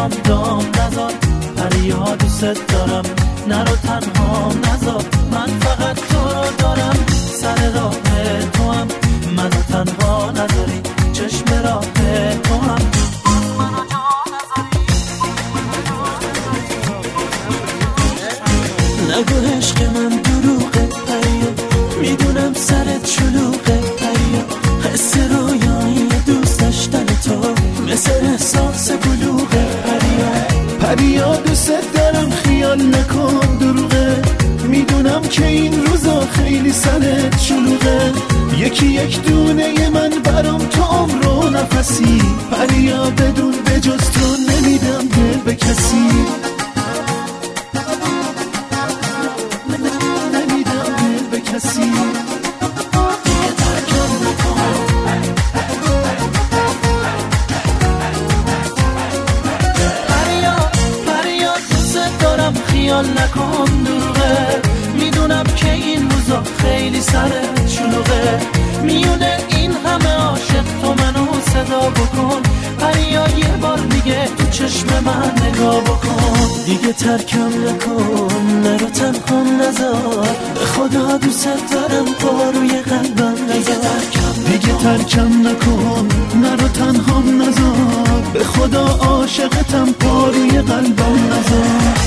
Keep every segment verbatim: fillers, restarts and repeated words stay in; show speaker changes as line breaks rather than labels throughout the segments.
دلم دام نزار، پریا دوست دارم نرو تنها نزار، من فقط تو رو دارم، سر راه تو هم منو تنها نذاری، چشم راه تو هم منو جا نذاری. نگو عشق من دروغه پریا، میدونم سرت شلوغه پریا، حس رویایی دوست داشتن تو مثل احساس بلوغه پریا.
پریا دوست دارم خیال نکن دروغه، میدونم که این روزا خیلی سرت شلوغه، یکی یک دونه من برام تو عمر و نفسی، پریا بدون بجز تو نمیدم دل به کسی، نمیدم دل به کسی.
خیال نکن دروغه، میدونم که این روزا خیلی سر شلوغه، میونه این همه عاشق تو منو صدا بکن، پریا یه بار دیگه تو چشم من نگاه بکن، دیگه ترکم نکن نرو تنها نذار، به خدا دوست دارم پاروی قلبم نذار،
دیگه ترکم نکن نرو تنها نذار، به خدا عاشقتم پاروی قلبم نذار.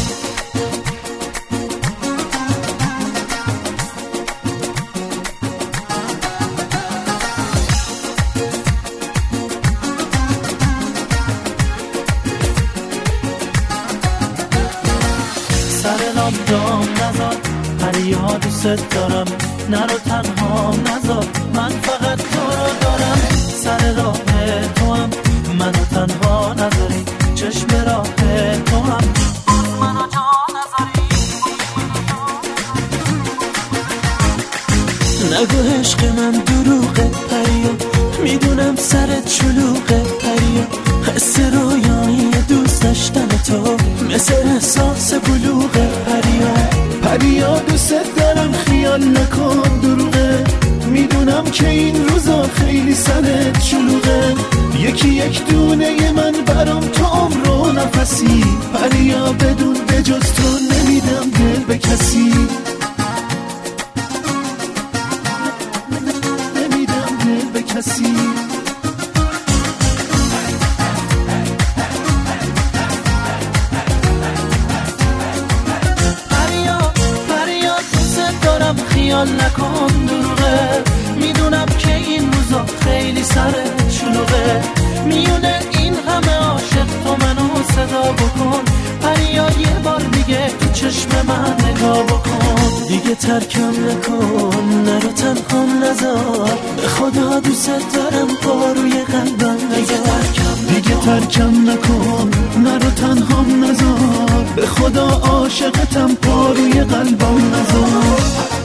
سر دام نزار، پریا دوست دارم نرو تنها نزار، من فقط تو رو دارم، سر راه تو هم منو تنها نذاری، چشم راه تو هم منو جا نذاری. نگو عشق من دروغه پریا، میدونم سرت شلوغه پریا، حس رویایی دوست داشتن تو مثل احساس بلوغه پریا.
پریا دوست دارم خیال نکن دروغه، میدونم که این روزا خیلی سرت شلوغه، یکی یک دونه من برام تو عمر و نفسی، پریا بدون بجز تو نمیدم دل به کسی، نمیدم دل به کسی.
خیال نکن دروغه، میدونم که این روزا خیلی سر شلوغه، میونه این همه عاشق تو منو صدا بکن، پریا یه بار دیگه تو چشم من نگاه بکن، دیگه ترکم نکن نرو تنها نذار، به خدا دوست دارم پاروی قلبم نذار،
دیگه ترکم نکن نرو تنها نذار، به خدا عاشقتم پاروی قلبم نذار.